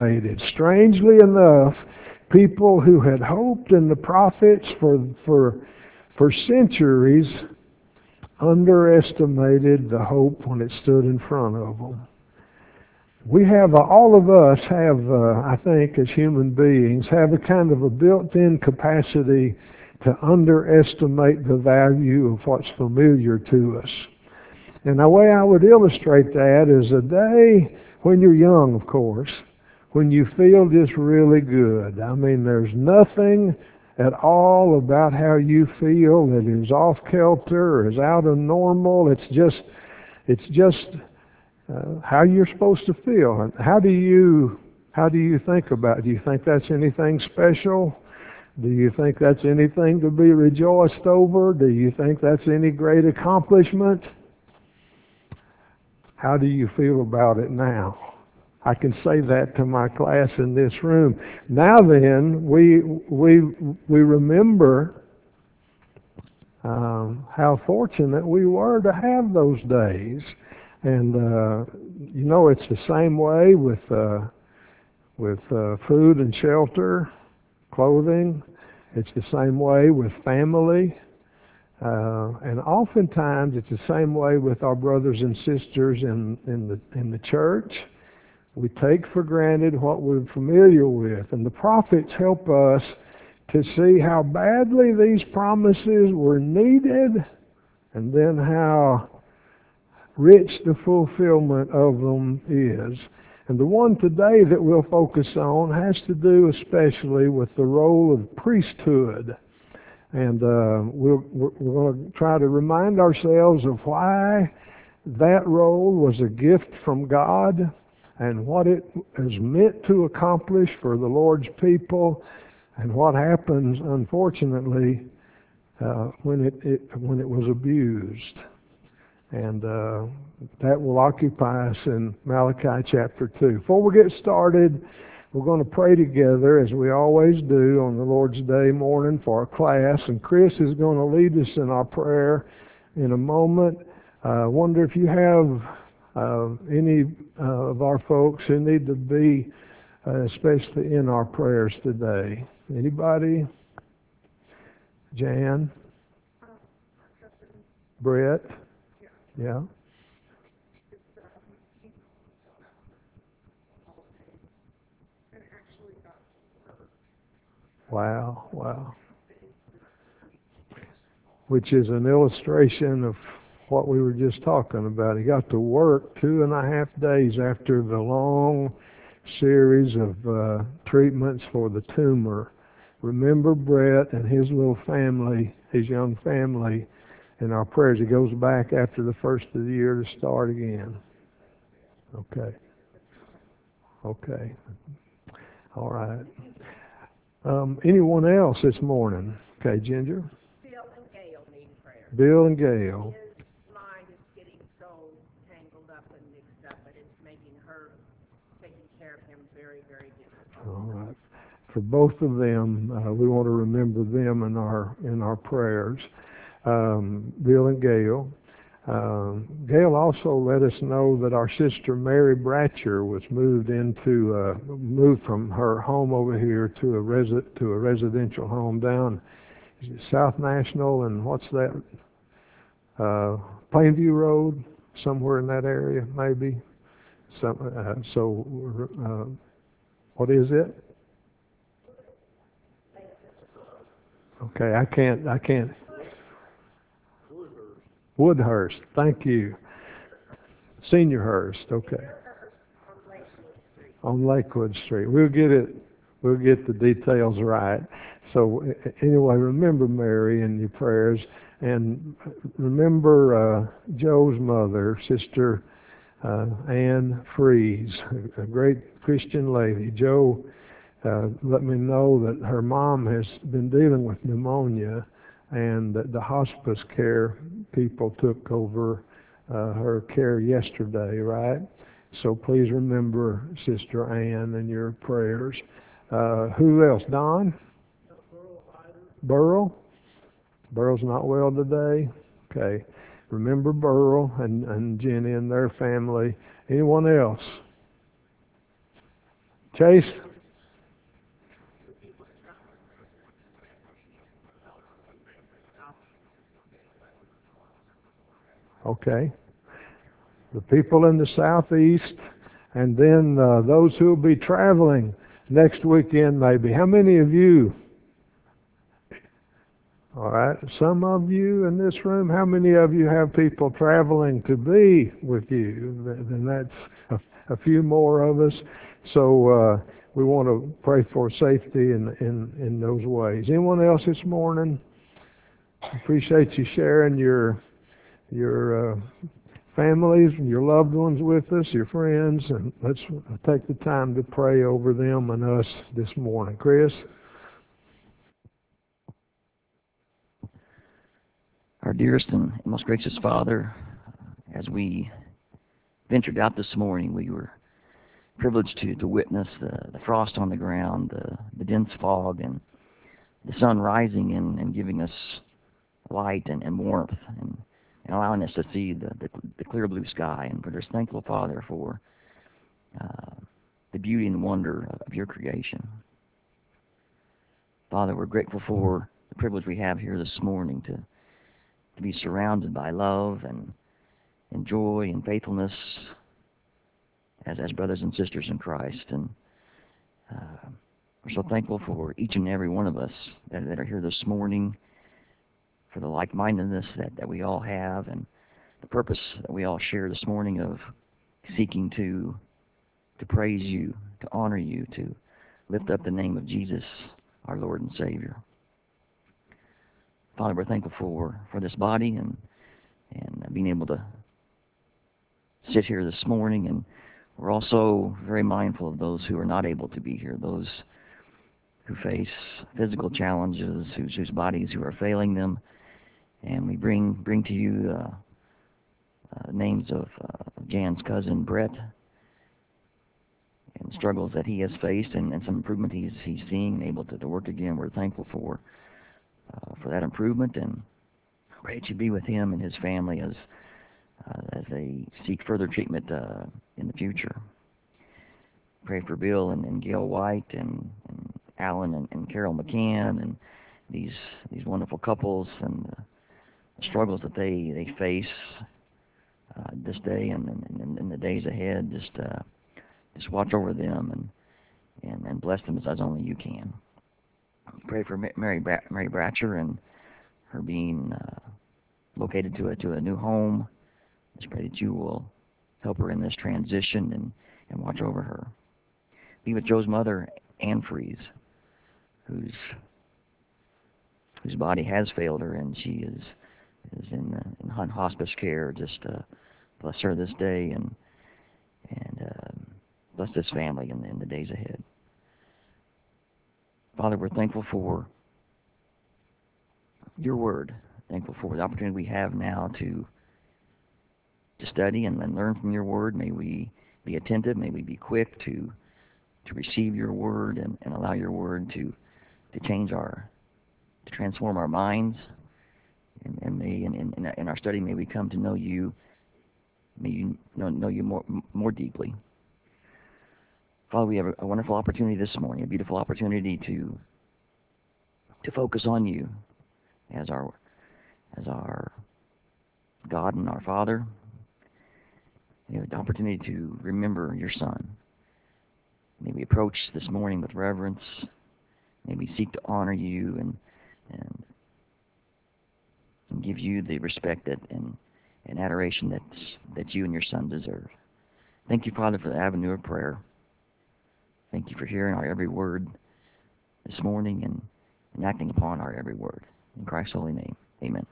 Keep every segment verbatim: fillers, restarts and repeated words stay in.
Strangely enough, people who had hoped in the prophets for for for centuries underestimated the hope when it stood in front of them. We have, uh, all of us have, uh, I think, as human beings, have a kind of a built-in capacity to underestimate the value of what's familiar to us. And the way I would illustrate that is a day when you're young, of course, when you feel just really good. I mean, there's nothing at all about how you feel that is off kilter or is out of normal. It's just, it's just uh, how you're supposed to feel. How do you, how do you think about it? Do you think that's anything special? Do you think that's anything to be rejoiced over? Do you think that's any great accomplishment? How do you feel about it now? I can say that to my class in this room. Now then, we we we remember um, how fortunate we were to have those days, and uh, you know it's the same way with uh, with uh, food and shelter, clothing. It's the same way with family. Uh, and oftentimes it's the same way with our brothers and sisters in, in the in the church. We take for granted what we're familiar with. And the prophets help us to see how badly these promises were needed and then how rich the fulfillment of them is. And the one today that we'll focus on has to do especially with the role of priesthood. And uh, we'll, we're, we're going to try to remind ourselves of why that role was a gift from God and what it is meant to accomplish for the Lord's people, and what happens, unfortunately, uh, when it, it when it was abused. And uh, that will occupy us in Malachi chapter two. Before we get started, we're going to pray together as we always do on the Lord's Day morning for our class. And Chris is going to lead us in our prayer in a moment. I uh, wonder if you have uh, any uh, of our folks who need to be uh, especially in our prayers today. Anybody? Jan? Brett? Yeah? Wow, wow. Which is an illustration of what we were just talking about. He got to work two and a half days after the long series of uh, treatments for the tumor. Remember Brett and his little family, his young family, in our prayers. He goes back after the first of the year to start again. Okay, okay, all right. Um, anyone else this morning? Okay, Ginger. Bill and Gail need prayer. Bill and Gail. His mind is getting so tangled up and mixed up, but it's making her taking care of him very, very difficult. All right. For both of them, uh, we want to remember them in our in our prayers. Um, Bill and Gail. Um, Gail also let us know that our sister Mary Bratcher was moved into uh, moved from her home over here to a resi- to a residential home down is it South National and what's that uh, Plainview Road, somewhere in that area maybe. Some, uh, so uh, what is it? Okay, I can't I can't Woodhurst. Thank you. Seniorhurst. Okay. On Lakewood Street. On Lakewood Street. We'll get it. We'll get the details right. So anyway, remember Mary in your prayers, and remember uh, Joe's mother, Sister uh, Ann Fries, a great Christian lady. Joe uh, let me know that her mom has been dealing with pneumonia, and that the hospice care people took over uh, her care yesterday, right? So please remember Sister Ann in your prayers. Uh, who else? Don? Burl? Burl's not well today? Okay. Remember Burl and, and Jenny and their family. Anyone else? Chase? Okay. The people in the southeast, and then uh, those who will be traveling next weekend maybe. How many of you? All right. Some of you in this room, how many of you have people traveling to be with you? Then that's a, a few more of us. So uh, we want to pray for safety in, in, in those ways. Anyone else this morning? Appreciate you sharing your your uh, families and your loved ones with us, your friends, and let's take the time to pray over them and us this morning. Chris? Our dearest and most gracious Father, as we ventured out this morning, we were privileged to, to witness the, the frost on the ground, the, the dense fog, and the sun rising and, and giving us light and, and warmth and, and allowing us to see the, the, the clear blue sky. And we're just thankful, Father, for uh, the beauty and wonder of your creation. Father, we're grateful for the privilege we have here this morning to to be surrounded by love and, and joy and faithfulness as, as brothers and sisters in Christ. And uh, we're so thankful for each and every one of us that, that are here this morning, for the like-mindedness that, that we all have, and the purpose that we all share this morning of seeking to to praise you, to honor you, to lift up the name of Jesus, our Lord and Savior. Father, we're thankful for, for this body and and being able to sit here this morning, and we're also very mindful of those who are not able to be here, those who face physical challenges, whose, whose bodies who are failing them, and we bring bring to you uh, uh, names of uh, Jan's cousin Brett and the struggles that he has faced, and, and some improvement he's he's seeing and able to, to work again. We're thankful for uh, for that improvement, and pray that you be with him and his family as uh, as they seek further treatment uh, in the future. Pray for Bill and, and Gail White and, and Alan and, and Carol McCann and these these wonderful couples and the, the struggles that they, they face uh, this day and in and the days ahead. Just uh, just watch over them and, and, and bless them as, as only you can. Pray for Mary Bra- Mary Bratcher and her being uh, located to a to a new home. Just pray that you will help her in this transition and, and watch over her. Be with Joe's mother, Ann Freeze, whose whose body has failed her, and she is is in uh, in hospice care. Just uh, bless her this day and and uh, bless this family in, in the days ahead. Father, we're thankful for your word. Thankful for the opportunity we have now to to study and, and learn from your word. May we be attentive. May we be quick to to receive your word and, and allow your word to to change our, to transform our minds. And, and may in, in, in our study, may we come to know you. May you know, know you more more deeply. Father, we have a, a wonderful opportunity this morning, a beautiful opportunity to to focus on you as our as our God and our Father. We have the opportunity to remember your Son. May we approach this morning with reverence. May we seek to honor you and and, and give you the respect that and, and adoration that that you and your Son deserve. Thank you, Father, for the avenue of prayer. Thank you for hearing our every word this morning and, and acting upon our every word. In Christ's holy name, amen.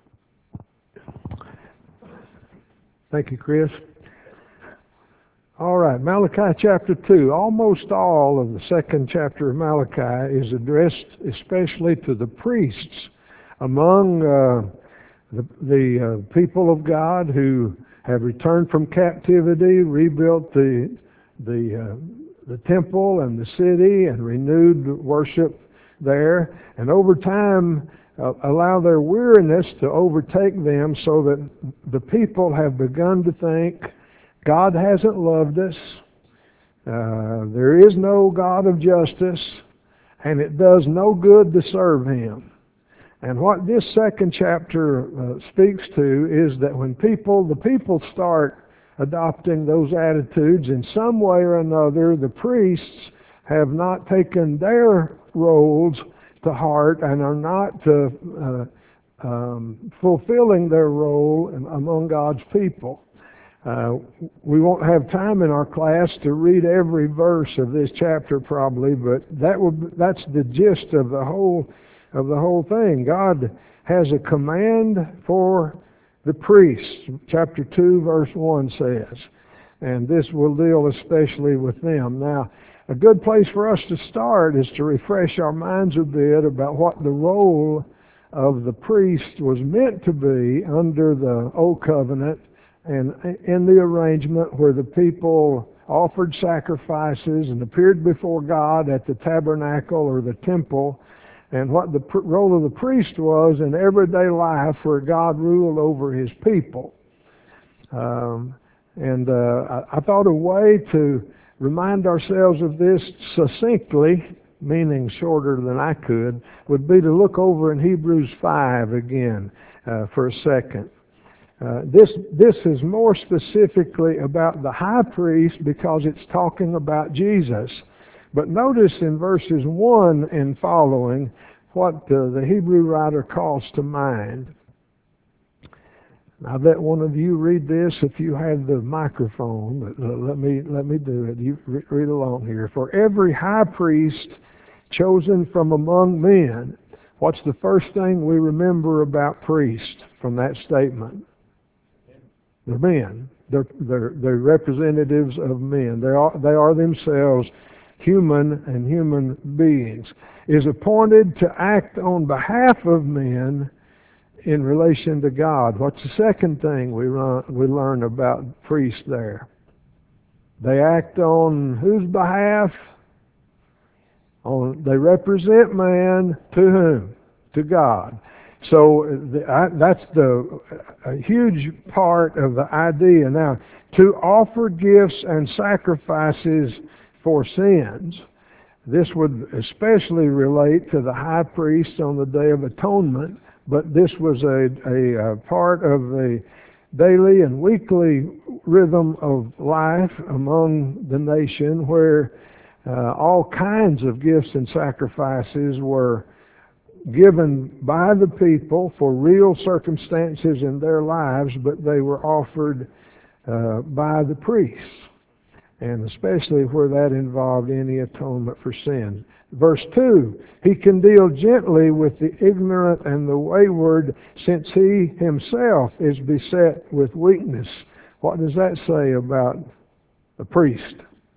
Thank you, Chris. All right, Malachi chapter two. Almost all of the second chapter of Malachi is addressed especially to the priests among uh, the, the uh, people of God who have returned from captivity, rebuilt the the uh, the temple and the city, and renewed worship there, and over time uh, allow their weariness to overtake them, so that the people have begun to think God hasn't loved us. Uh, there is no God of justice, and it does no good to serve Him. And what this second chapter uh, speaks to is that when people, the people start adopting those attitudes in some way or another, the priests have not taken their roles to heart and are not uh, uh, um, fulfilling their role among God's people. Uh, we won't have time in our class to read every verse of this chapter probably, but that will, that's the gist of the whole of the whole thing. God has a command for the priests. Chapter two, verse one says, and this will deal especially with them. Now, a good place for us to start is to refresh our minds a bit about what the role of the priest was meant to be under the Old Covenant and in the arrangement where the people offered sacrifices and appeared before God at the tabernacle or the temple, and what the pr- role of the priest was in everyday life where God ruled over His people. Um, and uh, I, I thought a way to remind ourselves of this succinctly, meaning shorter than I could, would be to look over in Hebrews five again uh, for a second. Uh, this this is more specifically about the high priest because it's talking about Jesus. But notice in verses one and following what uh, the Hebrew writer calls to mind. I'll let one of you read this if you have the microphone, but uh, let me let me do it. You re- read along here. For every high priest chosen from among men, what's the first thing we remember about priests from that statement? They're men. They're, they're, they're representatives of men. They are, they are themselves human and human beings. Is appointed to act on behalf of men in relation to God. What's the second thing we, run, we learn about priests there? They act on whose behalf? On, they represent man to whom? To God. So the, I, that's the a huge part of the idea. Now, to offer gifts and sacrifices for sins, this would especially relate to the high priest on the Day of Atonement, but this was a, a, a part of the daily and weekly rhythm of life among the nation where uh, all kinds of gifts and sacrifices were given by the people for real circumstances in their lives, but they were offered uh, by the priests, and especially where that involved any atonement for sin. Verse two, He can deal gently with the ignorant and the wayward, since He Himself is beset with weakness. What does that say about a priest?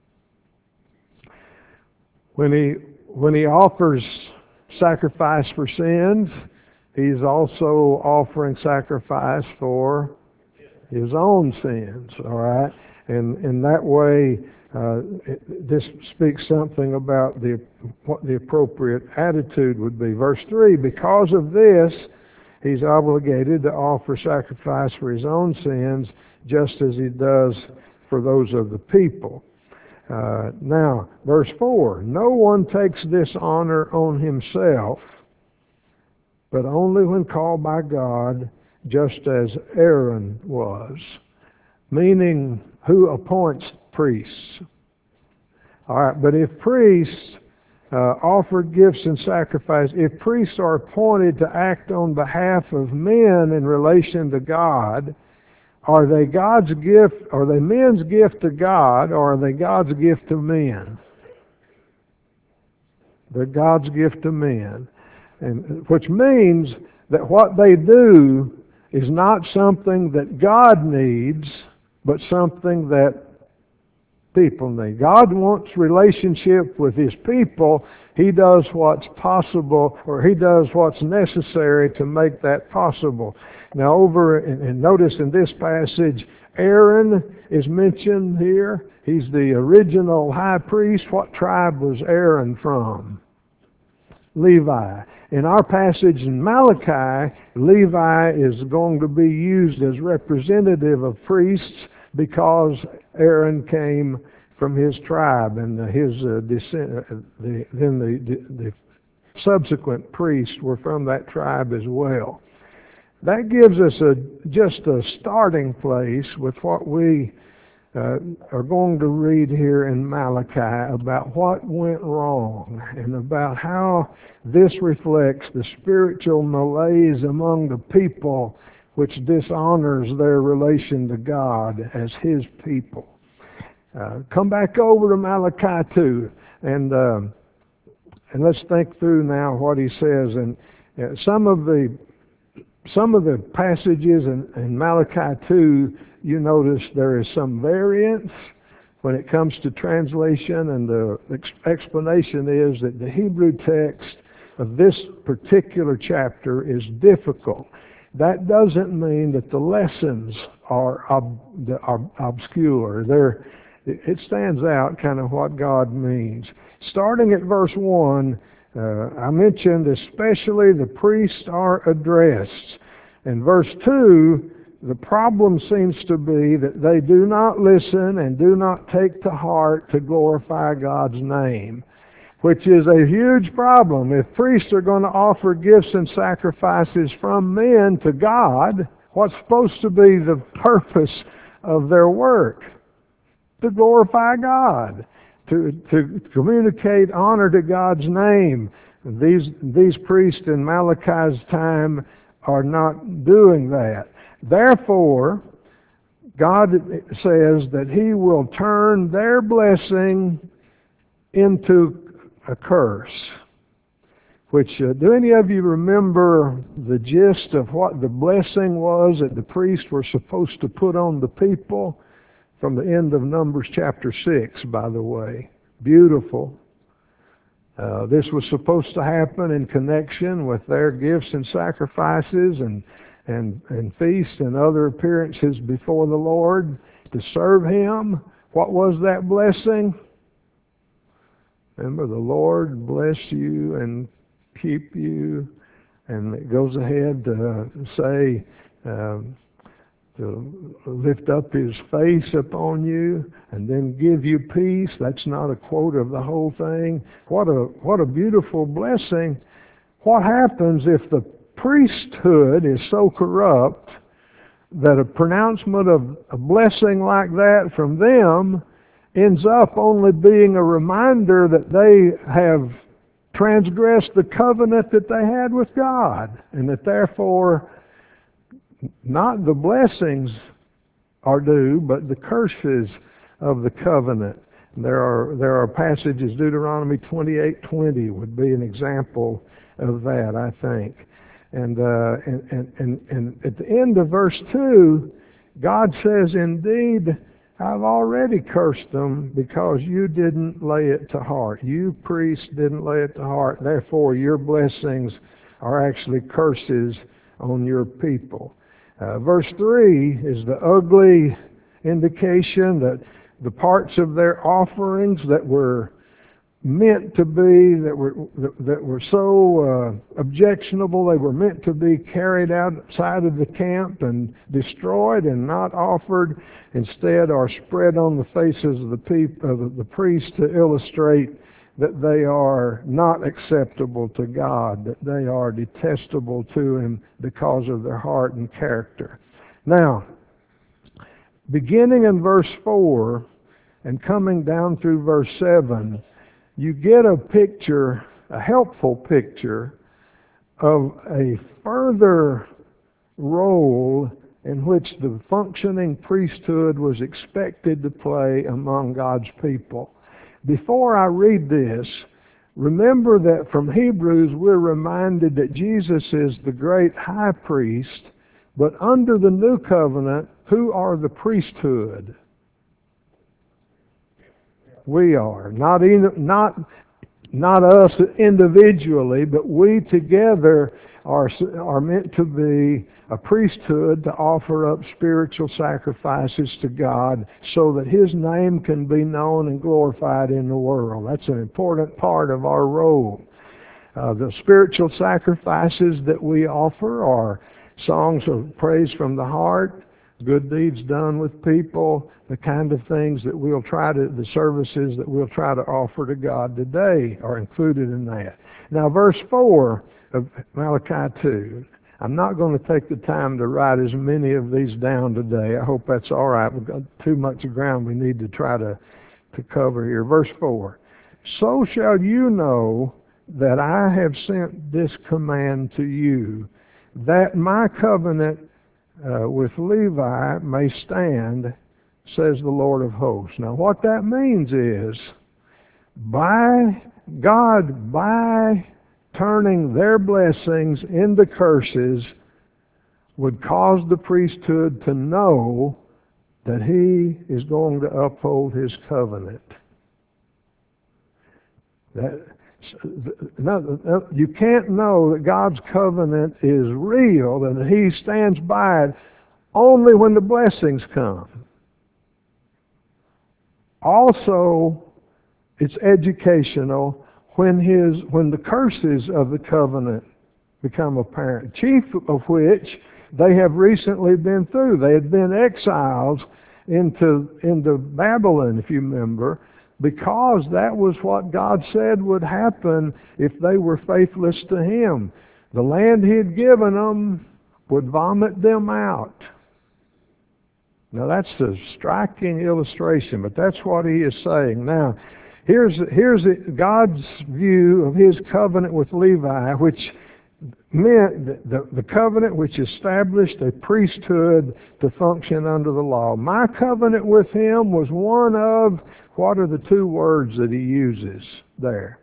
When he, when he offers sacrifice for sins, He's also offering sacrifice for His own sins, all right? And in that way, uh, it, this speaks something about the what the appropriate attitude would be. Verse three, because of this, He's obligated to offer sacrifice for His own sins, just as He does for those of the people. Uh, now, verse four, no one takes this honor on himself, but only when called by God, just as Aaron was. Meaning, who appoints priests? All right, but if priests uh, offer gifts and sacrifice, if priests are appointed to act on behalf of men in relation to God, are they God's gift, are they men's gift to God, or are they God's gift to men? They're God's gift to men. And which means that what they do is not something that God needs, but something that people need. God wants relationship with His people. He does what's possible, or He does what's necessary to make that possible. Now over, and notice in this passage, Aaron is mentioned here. He's the original high priest. What tribe was Aaron from? Levi. In our passage in Malachi, Levi is going to be used as representative of priests because Aaron came from his tribe, and uh, his uh, descent, uh, the, then the, the, the subsequent priests were from that tribe as well. That gives us a just a starting place with what we uh, are going to read here in Malachi about what went wrong and about how this reflects the spiritual malaise among the people, which dishonors their relation to God as his people. Uh, come back over to Malachi two, and uh, and let's think through now what he says. And uh, some of the some of the passages in, in Malachi two, you notice there is some variance when it comes to translation, and the ex- explanation is that the Hebrew text of this particular chapter is difficult. That doesn't mean that the lessons are, ob- are obscure. They're, it stands out kind of what God means. Starting at verse one, uh, I mentioned especially the priests are addressed. In verse two, the problem seems to be that they do not listen and do not take to heart to glorify God's name, which is a huge problem. If priests are going to offer gifts and sacrifices from men to God, what's supposed to be the purpose of their work? To glorify God, to, to communicate honor to God's name. These, these priests in Malachi's time are not doing that. Therefore, God says that he will turn their blessing into a curse. Which, uh, do any of you remember the gist of what the blessing was that the priests were supposed to put on the people? From the end of Numbers chapter six, by the way. Beautiful. Uh, this was supposed to happen in connection with their gifts and sacrifices and, and, and feasts and other appearances before the Lord to serve him. What was that blessing? Remember, the Lord bless you and keep you. And it goes ahead to say, um, to lift up his face upon you and then give you peace. That's not a quote of the whole thing. What a what a beautiful blessing. What happens if the priesthood is so corrupt that a pronouncement of a blessing like that from them ends up only being a reminder that they have transgressed the covenant that they had with God, and that therefore not the blessings are due, but the curses of the covenant. There are there are passages, Deuteronomy twenty-eight twenty would be an example of that, I think. And, uh, and, and, and, and at the end of verse two, God says, indeed, I've already cursed them because you didn't lay it to heart. You priests didn't lay it to heart. Therefore, your blessings are actually curses on your people. Uh, verse three is the ugly indication that the parts of their offerings that were meant to be, that were that, that were so uh, objectionable, they were meant to be carried outside of the camp and destroyed and not offered, instead are spread on the faces of the people, of the priests, to illustrate that they are not acceptable to God, that they are detestable to him because of their heart and character. Now, beginning in verse four and coming down through verse seven, you get a picture, a helpful picture, of a further role in which the functioning priesthood was expected to play among God's people. Before I read this, remember that from Hebrews we're reminded that Jesus is the great high priest, but under the new covenant, who are the priesthood? We are. Not, not, not us individually, but we together are, are meant to be a priesthood to offer up spiritual sacrifices to God so that his name can be known and glorified in the world. That's an important part of our role. Uh, the spiritual sacrifices that we offer are songs of praise from the heart, good deeds done with people, the kind of things that we'll try to, the services that we'll try to offer to God today are included in that. Now, verse four of Malachi two. I'm not going to take the time to write as many of these down today. I hope that's all right. We've got too much ground we need to try to, to cover here. Verse four. So shall you know that I have sent this command to you, that my covenant uh, with Levi may stand, says the Lord of hosts. Now what that means is, by God, by turning their blessings into curses, would cause the priesthood to know that he is going to uphold his covenant. That, no, you can't know that God's covenant is real and that he stands by it only when the blessings come. Also, it's educational when his when the curses of the covenant become apparent, chief of which they have recently been through. They had been exiles into into Babylon, if you remember, because that was what God said would happen if they were faithless to him. The land he had given them would vomit them out. Now that's a striking illustration, but that's what he is saying. Now, here's here's God's view of his covenant with Levi, which meant the, the covenant which established a priesthood to function under the law. My covenant with him was one of, what are the two words that he uses there?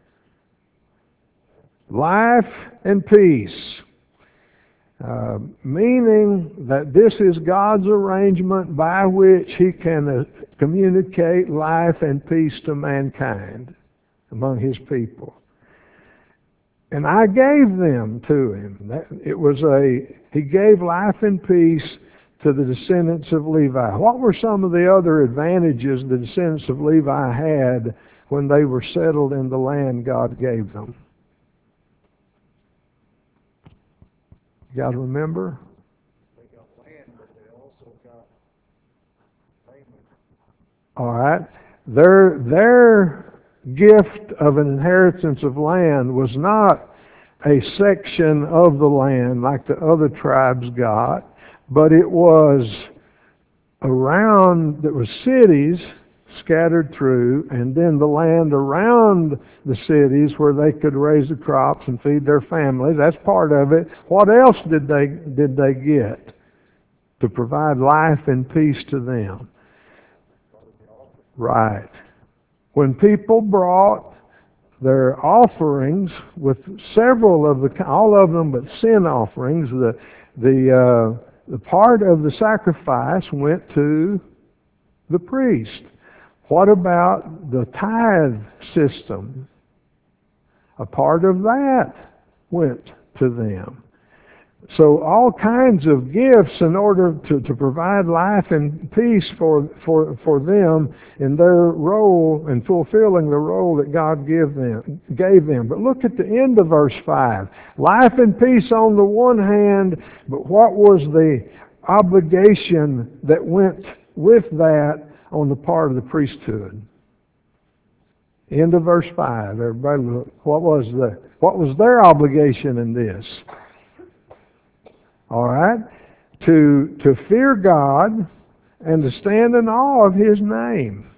Life and peace. Uh, meaning that this is God's arrangement by which he can uh, communicate life and peace to mankind among his people. And I gave them to him. That, it was a, he gave life and peace to the descendants of Levi. What were some of the other advantages the descendants of Levi had when they were settled in the land God gave them? You guys remember? They got land, but they also got payment. All right. Their, their gift of an inheritance of land was not a section of the land like the other tribes got, but it was around, there were cities scattered through, and then the land around the cities where they could raise the crops and feed their families. That's part of it. What else did they did they get to provide life and peace to them? Right. When people brought their offerings, with several of the, all of them but sin offerings, the the uh, the part of the sacrifice went to the priest. What about the tithe system? A part of that went to them. So all kinds of gifts in order to, to provide life and peace for, for, for them in their role and fulfilling the role that God gave them, gave them. But look at the end of verse five. Life and peace on the one hand, but what was the obligation that went with that on the part of the priesthood? End of verse five. Everybody look. What was the what was their obligation in this? All right? To to fear God and to stand in awe of his name.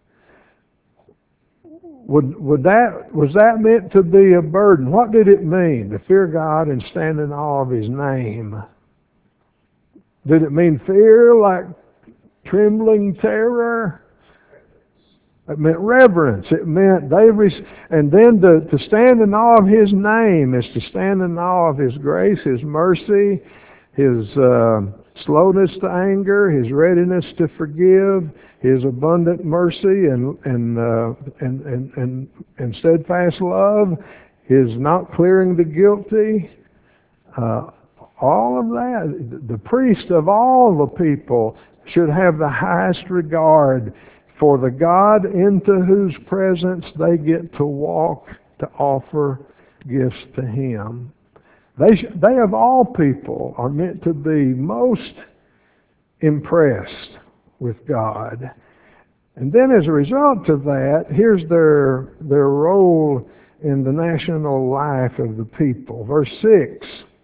Would would that was that meant to be a burden? What did it mean to fear God and stand in awe of his name? Did it mean fear like trembling terror? It meant reverence. It meant they, res- and then to, to stand in awe of his name is to stand in awe of his grace, his mercy, his uh, slowness to anger, his readiness to forgive, his abundant mercy and and uh, and, and and and steadfast love, his not clearing the guilty. Uh, all of that, the priest of all the people should have the highest regard for the God into whose presence they get to walk to offer gifts to him. They, sh- they of all people are meant to be most impressed with God. And then as a result of that, here's their, their role in the national life of the people. Verse six.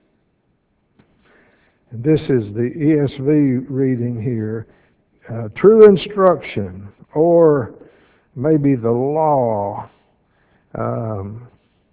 And this is the E S V reading here. Uh, true instruction, or maybe the law, um,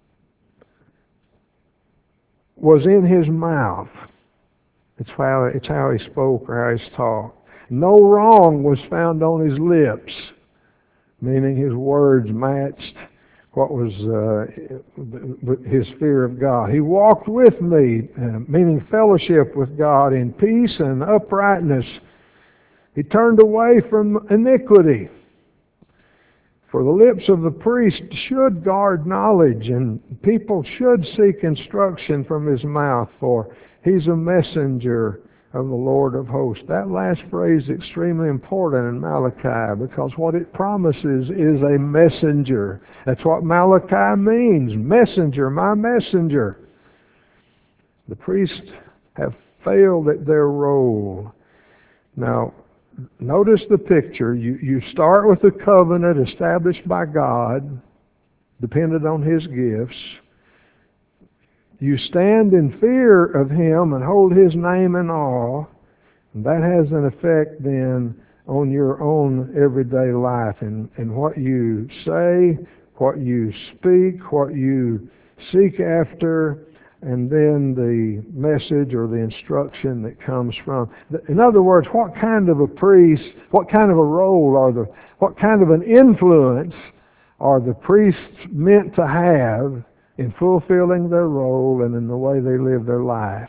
was in his mouth. It's how, it's how he spoke or how he talked. No wrong was found on his lips, meaning his words matched what was uh, his fear of God. He walked with me, uh, meaning fellowship with God in peace and uprightness. He turned away from iniquity. For the lips of the priest should guard knowledge, and people should seek instruction from his mouth, for he's a messenger of the Lord of hosts. That last phrase is extremely important in Malachi, because what it promises is a messenger. That's what Malachi means. Messenger, my messenger. The priests have failed at their role. Now, notice the picture. You, you start with a covenant established by God, dependent on his gifts. You stand in fear of him and hold his name in awe. And that has an effect then on your own everyday life and, and what you say, what you speak, what you seek after, and then the message or the instruction that comes from. In other words, what kind of a priest, what kind of a role are the, what kind of an influence are the priests meant to have in fulfilling their role and in the way they live their life?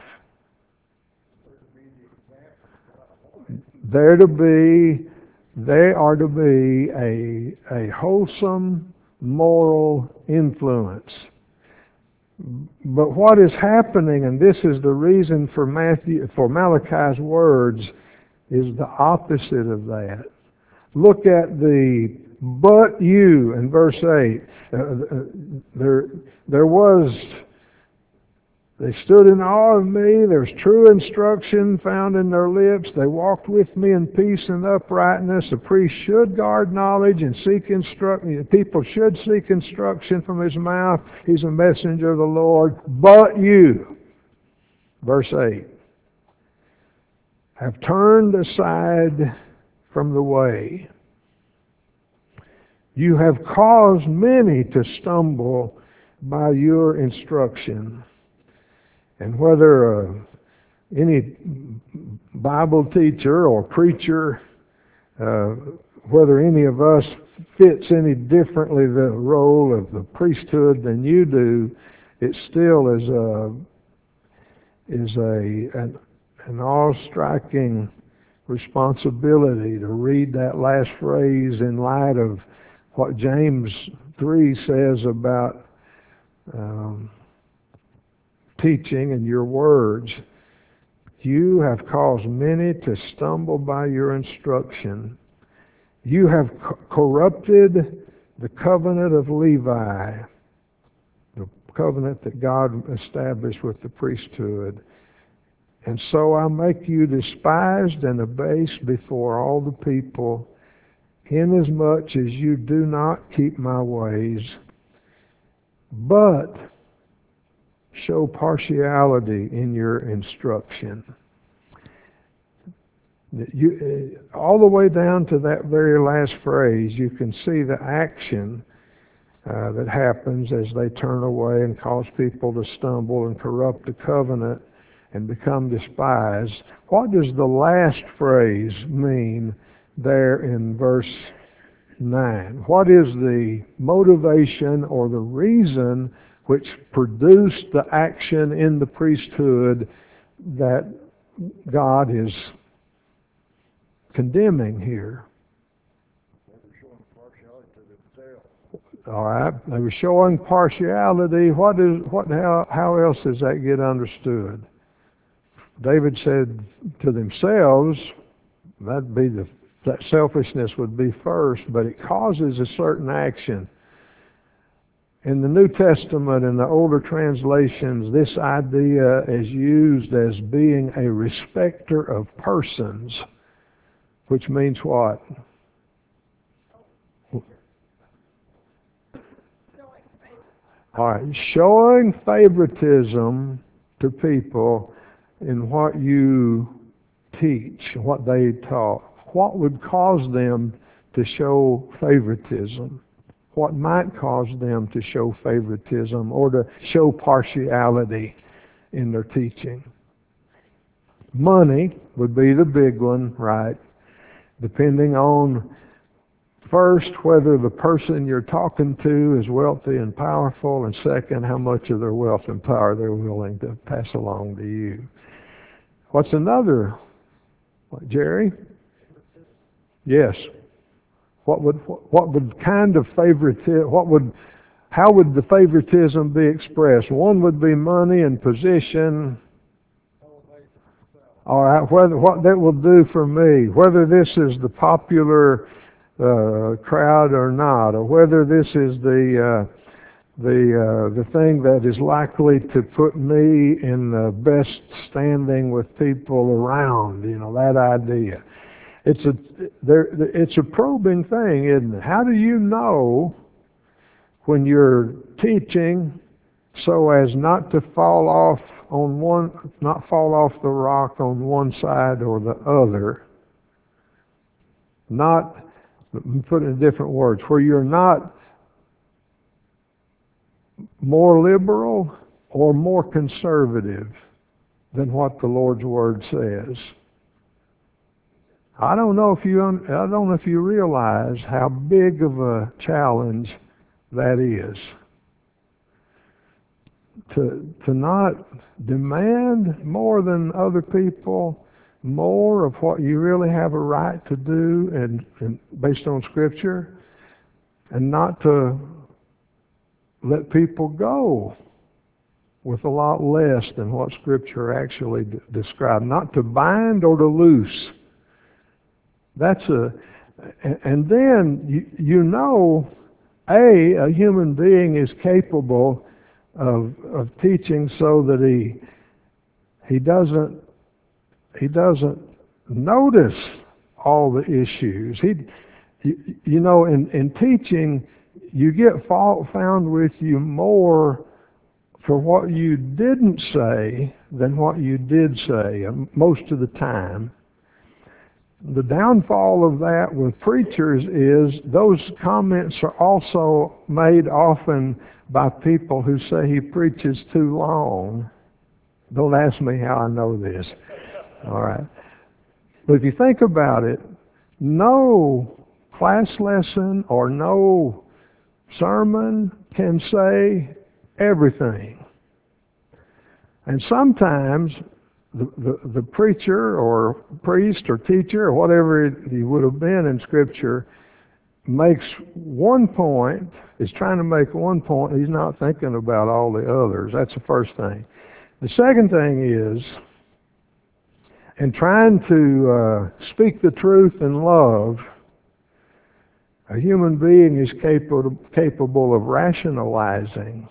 They're to be, they are to be a, a wholesome moral influence. But what is happening, and this is the reason for Matthew, for Malachi's words, is the opposite of that. Look at the "but you" in verse eight. Uh, there, there was, they stood in awe of me. There's true instruction found in their lips. They walked with me in peace and uprightness. A priest should guard knowledge and seek instruction. People should seek instruction from his mouth. He's a messenger of the Lord. But you, verse eight, have turned aside from the way. You have caused many to stumble by your instruction. And whether uh, any Bible teacher or preacher, uh, whether any of us fits any differently the role of the priesthood than you do, it still is a is a an, an awe-striking responsibility to read that last phrase in light of what James three says about um, teaching and your words. You have caused many to stumble by your instruction. You have co- corrupted the covenant of Levi, the covenant that God established with the priesthood. And so I make you despised and abased before all the people, inasmuch as you do not keep my ways, but show partiality in your instruction. You, all the way down to that very last phrase, you can see the action uh, that happens as they turn away and cause people to stumble and corrupt the covenant and become despised. What does the last phrase mean there in verse nine? What is the motivation or the reason which produced the action in the priesthood that God is condemning here? All right, they were showing partiality. What is what? How how else does that get understood? David said to themselves, that'd be the that selfishness would be first, but it causes a certain action. In the New Testament, in the older translations, this idea is used as being a respecter of persons. which means what? All right, showing favoritism to people in what you teach, what they taught. What would cause them to show favoritism? What might cause them to show favoritism or to show partiality in their teaching? Money would be the big one, right? Depending on, first, whether the person you're talking to is wealthy and powerful, and second, how much of their wealth and power they're willing to pass along to you. What's another? What, Jerry? Yes. What would what would kind of favoritism? What would how would the favoritism be expressed? One would be money and position. All right. Whether what that will do for me, whether this is the popular uh, crowd or not, or whether this is the uh, the uh, the thing that is likely to put me in the best standing with people around. You know, that idea. It's a there. It's a probing thing, isn't it? How do you know when you're teaching so as not to fall off on one, not fall off the rock on one side or the other? Not, let me put it in different words, where you're not more liberal or more conservative than what the Lord's Word says. I don't know if you un- I don't know if you realize how big of a challenge that is. To to not demand more than other people, more of what you really have a right to do, and, and based on Scripture, and not to let people go with a lot less than what Scripture actually d- described. Not to bind or to loose. That's a, and then you, you know, A, a human being is capable of of teaching so that he he doesn't he doesn't notice all the issues. He, you, you know, in, in teaching, you get fault found with you more for what you didn't say than what you did say, most of the time. The downfall of that with preachers is those comments are also made often by people who say he preaches too long. Don't ask me how I know this. All right. But if you think about it, no class lesson or no sermon can say everything. And sometimes The, the, the preacher or priest or teacher or whatever he would have been in Scripture makes one point, is trying to make one point, he's not thinking about all the others. That's the first thing. The second thing is, in trying to uh, speak the truth in love, a human being is capable, capable of rationalizing,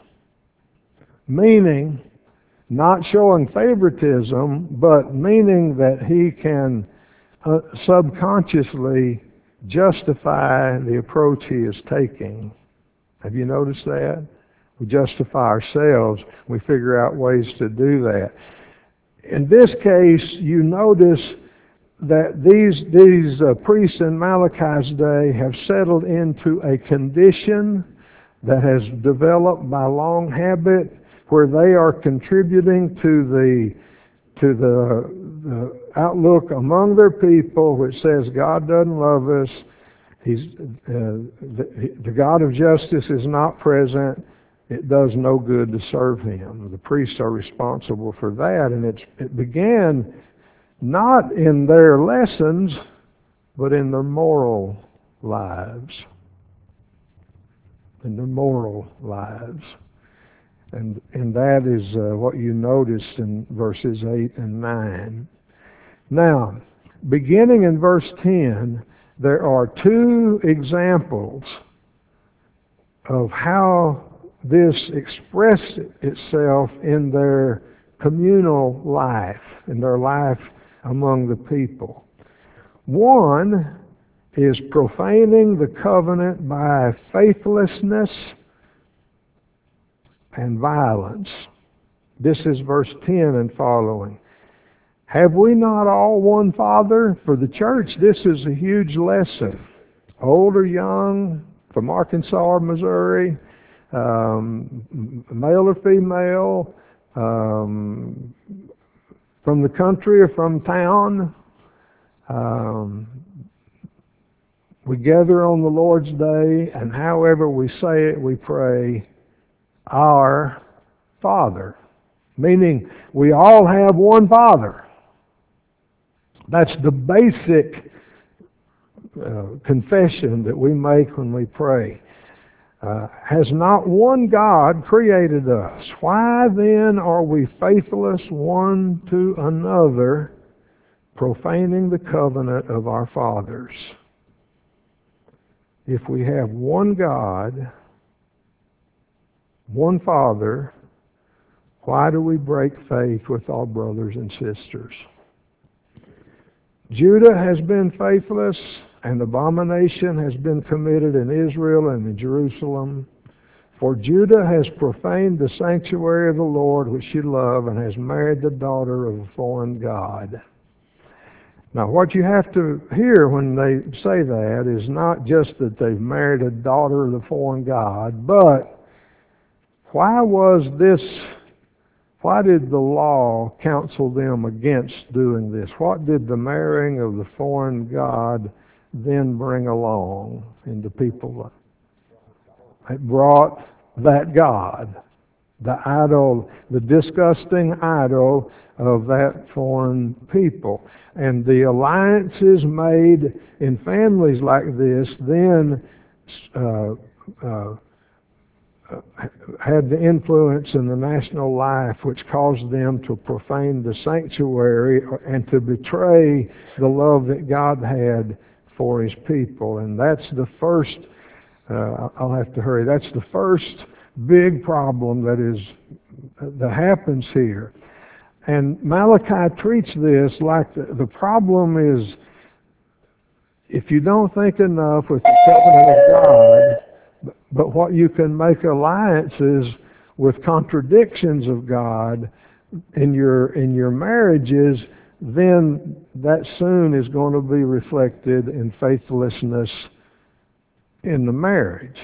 meaning not showing favoritism, but meaning that he can uh, subconsciously justify the approach he is taking. Have you noticed that? We justify ourselves. We figure out ways to do that. In this case, you notice that these, these uh, priests in Malachi's day have settled into a condition that has developed by long habit, where they are contributing to the to the, the outlook among their people, which says God doesn't love us. He's uh, the, the God of justice is not present. It does no good to serve Him. The priests are responsible for that, and it's, it began not in their lessons, but in their moral lives. In their moral lives. And, and that is uh, what you noticed in verses eight and nine. Now, beginning in verse ten, there are two examples of how this expressed itself in their communal life, in their life among the people. One is profaning the covenant by faithlessness and violence. This is verse ten and following. Have we not all one Father? For the church, this is a huge lesson. Old or young, from Arkansas or Missouri, um, male or female, um, from the country or from town. Um, we gather on the Lord's Day, and however we say it, we pray, Our Father. Meaning, we all have one Father. That's the basic uh, confession that we make when we pray. Uh, has not one God created us? Why then are we faithless one to another, profaning the covenant of our fathers? If we have one God, one Father, why do we break faith with our brothers and sisters? Judah has been faithless, and abomination has been committed in Israel and in Jerusalem. For Judah has profaned the sanctuary of the Lord which she loved, and has married the daughter of a foreign god. Now, what you have to hear when they say that is not just that they've married a daughter of the foreign god, but why was this, why did the law counsel them against doing this? What did the marrying of the foreign god then bring along in the people? It brought that god, the idol, the disgusting idol of that foreign people. And the alliances made in families like this then uh, uh, had the influence in the national life which caused them to profane the sanctuary and to betray the love that God had for His people. And that's the first, uh, I'll have to hurry, that's the first big problem that is that happens here. And Malachi treats this like the, the problem is, if you don't think enough with the covenant of God, but, but what you can make alliances with contradictions of God in your in your marriages, then that soon is going to be reflected in faithlessness in the marriage,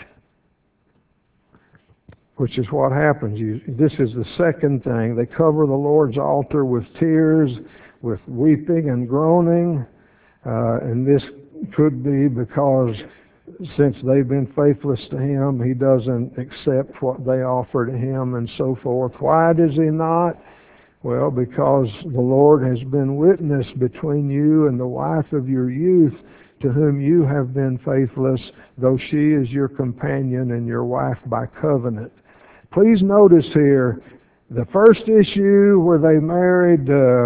which is what happens. You, this is the second thing. They cover the Lord's altar with tears, with weeping and groaning, uh, and this could be because since they've been faithless to Him, He doesn't accept what they offer to Him and so forth. Why does He not? Well, because the Lord has been witness between you and the wife of your youth, to whom you have been faithless, though she is your companion and your wife by covenant. Please notice here, the first issue where they married,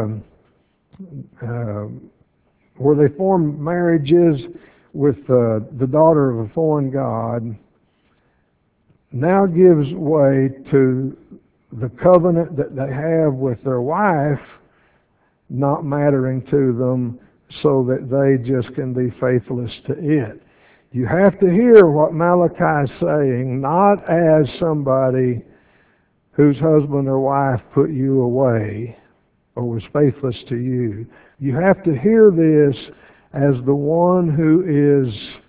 uh, uh, where they formed marriages with uh, the daughter of a foreign god, now gives way to the covenant that they have with their wife not mattering to them, so that they just can be faithless to it. You have to hear what Malachi is saying, not as somebody whose husband or wife put you away or was faithless to you. You have to hear this as the one who is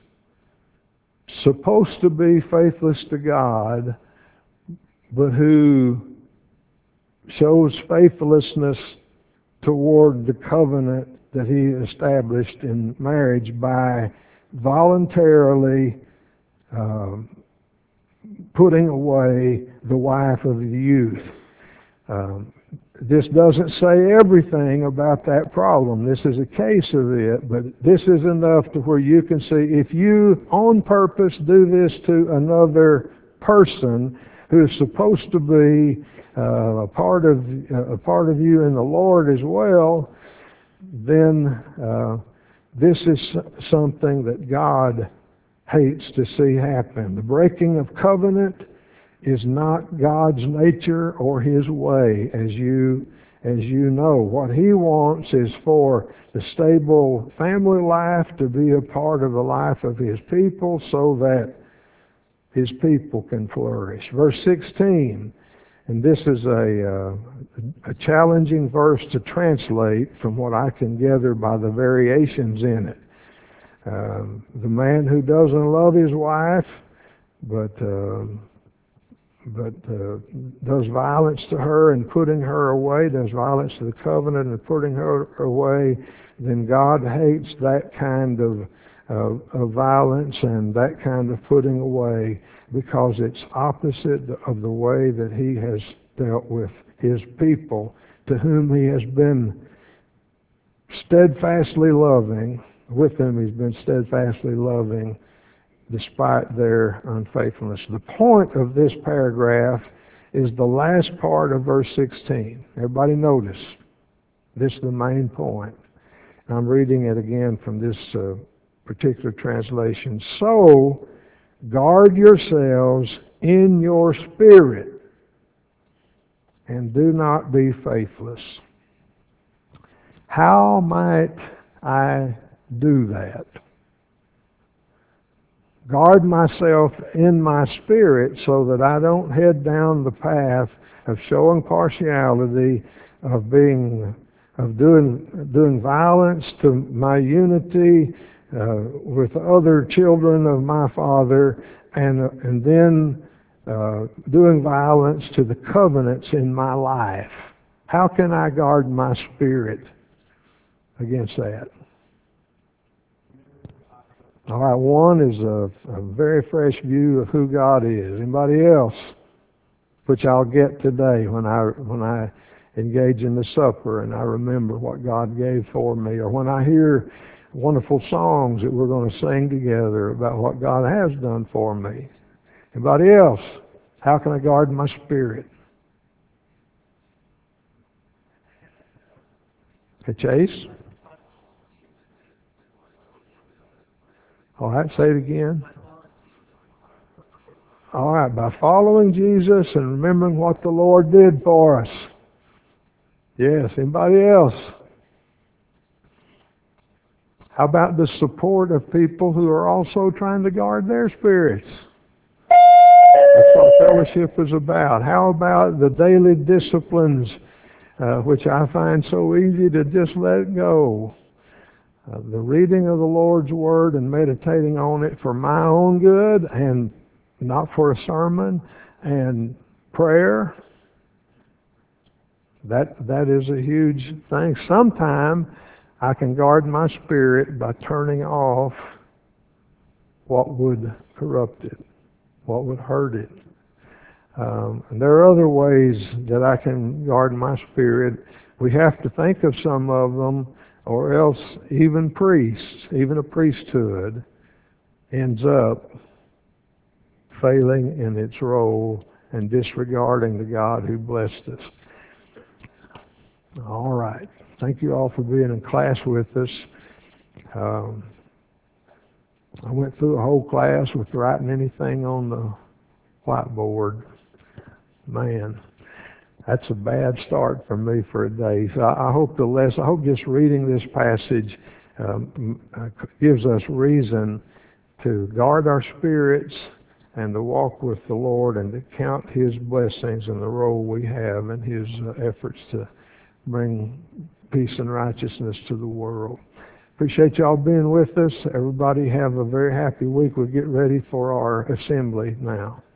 supposed to be faithless to God, but who shows faithlessness toward the covenant that He established in marriage by voluntarily uh, putting away the wife of the youth. Um, this doesn't say everything about that problem. This is a case of it, but this is enough to where you can see if you on purpose do this to another person who is supposed to be uh, a part of uh, a part of you in the Lord as well, then uh, this is something that God hates to see happen. The breaking of covenant is not God's nature or His way, as you as you know. What he wants is for the stable family life to be a part of the life of his people so that his people can flourish. Verse sixteen, and this is a, uh, a challenging verse to translate from what I can gather by the variations in it. Um, the man who doesn't love his wife, but uh, but uh, does violence to her and putting her away, does violence to the covenant and putting her away, then God hates that kind of, uh, of violence and that kind of putting away, because it's opposite of the way that he has dealt with his people, to whom he has been steadfastly loving. With them he's been steadfastly loving despite their unfaithfulness. The point of this paragraph is the last part of verse sixteen. Everybody notice, this is the main point. I'm reading it again from this uh, particular translation. So, guard yourselves in your spirit, and do not be faithless. How might I do that? Guard myself in my spirit so that I don't head down the path of showing partiality, of being, of doing, doing violence to my unity uh, with other children of my Father, and and then uh, doing violence to the covenants in my life. How can I guard my spirit against that? All right, one is a, a very fresh view of who God is. Anybody else? Which I'll get today when I when I engage in the supper and I remember what God gave for me, or when I hear wonderful songs that we're going to sing together about what God has done for me. Anybody else? How can I guard my spirit? Okay, Chase? All right, say it again. All right, by following Jesus and remembering what the Lord did for us. Yes, anybody else? How about the support of people who are also trying to guard their spirits? That's what fellowship is about. How about the daily disciplines, uh, which I find so easy to just let go? Uh, the reading of the Lord's Word and meditating on it for my own good and not for a sermon, and prayer. That that is a huge thing. Sometime I can guard my spirit by turning off what would corrupt it, what would hurt it. Um, and there are other ways that I can guard my spirit. We have to think of some of them, or else even priests, even a priesthood, ends up failing in its role and disregarding the God who blessed us. All right. Thank you all for being in class with us. Um, I went through a whole class with writing anything on the whiteboard. Man, that's a bad start for me for a day. So I, I hope the lesson, I hope just reading this passage um, gives us reason to guard our spirits and to walk with the Lord and to count His blessings and the role we have in His uh, efforts to bring peace and righteousness to the world. Appreciate y'all being with us. Everybody have a very happy week. We'll get ready for our assembly now.